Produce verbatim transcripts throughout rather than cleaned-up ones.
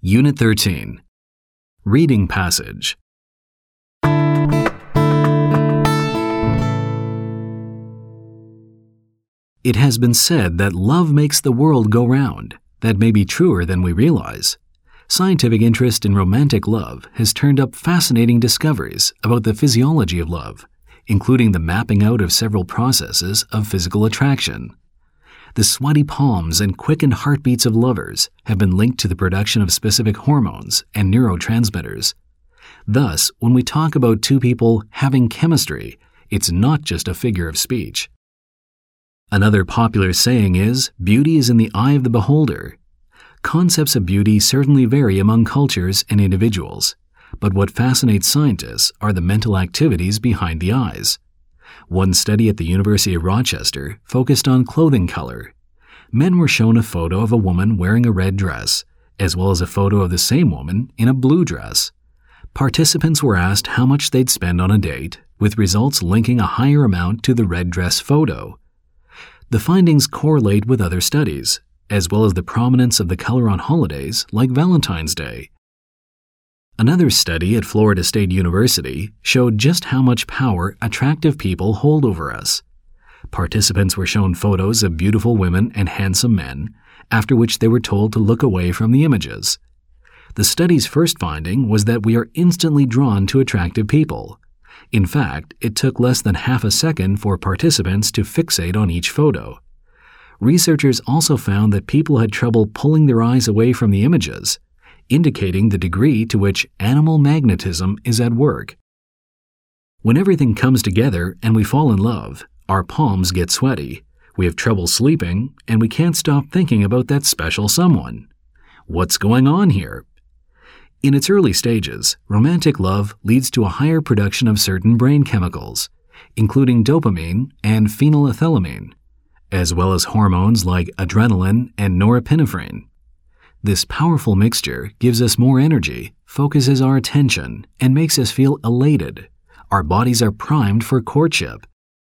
Unit thirteen. Reading passage. It has been said that love makes the world go round. That may be truer than we realize. Scientific interest in romantic love has turned up fascinating discoveries about the physiology of love, including the mapping out of several processes of physical attraction. The sweaty palms and quickened heartbeats of lovers have been linked to the production of specific hormones and neurotransmitters. Thus, when we talk about two people having chemistry, it's not just a figure of speech. Another popular saying is, beauty is in the eye of the beholder. Concepts of beauty certainly vary among cultures and individuals, but what fascinates scientists are the mental activities behind the eyes. One study at the University of Rochester focused on clothing color. Men were shown a photo of a woman wearing a red dress, as well as a photo of the same woman in a blue dress. Participants were asked how much they'd spend on a date, with results linking a higher amount to the red dress photo. The findings correlate with other studies, as well as the prominence of the color on holidays like Valentine's Day. Another study at Florida State University showed just how much power attractive people hold over us. Participants were shown photos of beautiful women and handsome men, after which they were told to look away from the images. The study's first finding was that we are instantly drawn to attractive people. In fact, it took less than half a second for participants to fixate on each photo. Researchers also found that people had trouble pulling their eyes away from the images, indicating the degree to which animal magnetism is at work. When everything comes together and we fall in love, our palms get sweaty, we have trouble sleeping, and we can't stop thinking about that special someone. What's going on here? In its early stages, romantic love leads to a higher production of certain brain chemicals, including dopamine and phenylethylamine, as well as hormones like adrenaline and norepinephrine. This powerful mixture gives us more energy, focuses our attention, and makes us feel elated. Our bodies are primed for courtship.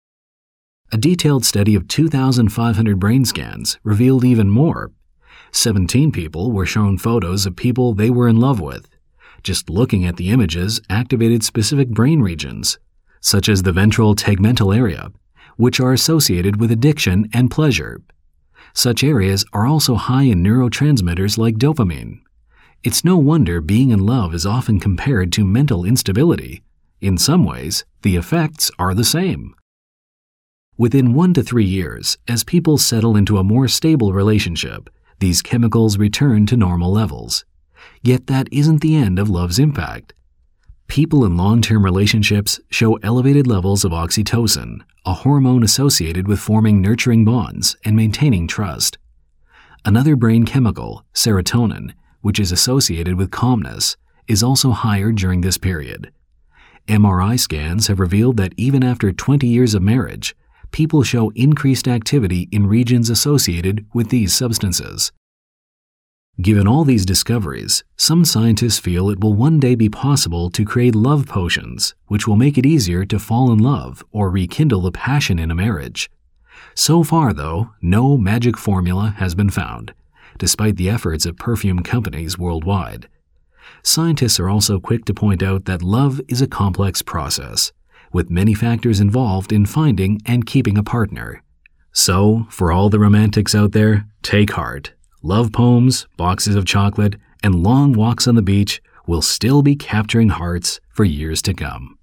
A detailed study of two thousand five hundred brain scans revealed even more. seventeen people were shown photos of people they were in love with. Just looking at the images activated specific brain regions, such as the ventral tegmental area, which are associated with addiction and pleasure. Such areas are also high in neurotransmitters like dopamine. It's no wonder being in love is often compared to mental instability. In some ways, the effects are the same. Within one to three years, as people settle into a more stable relationship, these chemicals return to normal levels. Yet that isn't the end of love's impact. People in long-term relationships show elevated levels of oxytocin, a hormone associated with forming nurturing bonds and maintaining trust. Another brain chemical, serotonin, which is associated with calmness, is also higher during this period. M R I scans have revealed that even after twenty years of marriage, people show increased activity in regions associated with these substances. Given all these discoveries, some scientists feel it will one day be possible to create love potions, which will make it easier to fall in love or rekindle the passion in a marriage. So far, though, no magic formula has been found, despite the efforts of perfume companies worldwide. Scientists are also quick to point out that love is a complex process, with many factors involved in finding and keeping a partner. So, for all the romantics out there, take heart. Love poems, boxes of chocolate, and long walks on the beach will still be capturing hearts for years to come.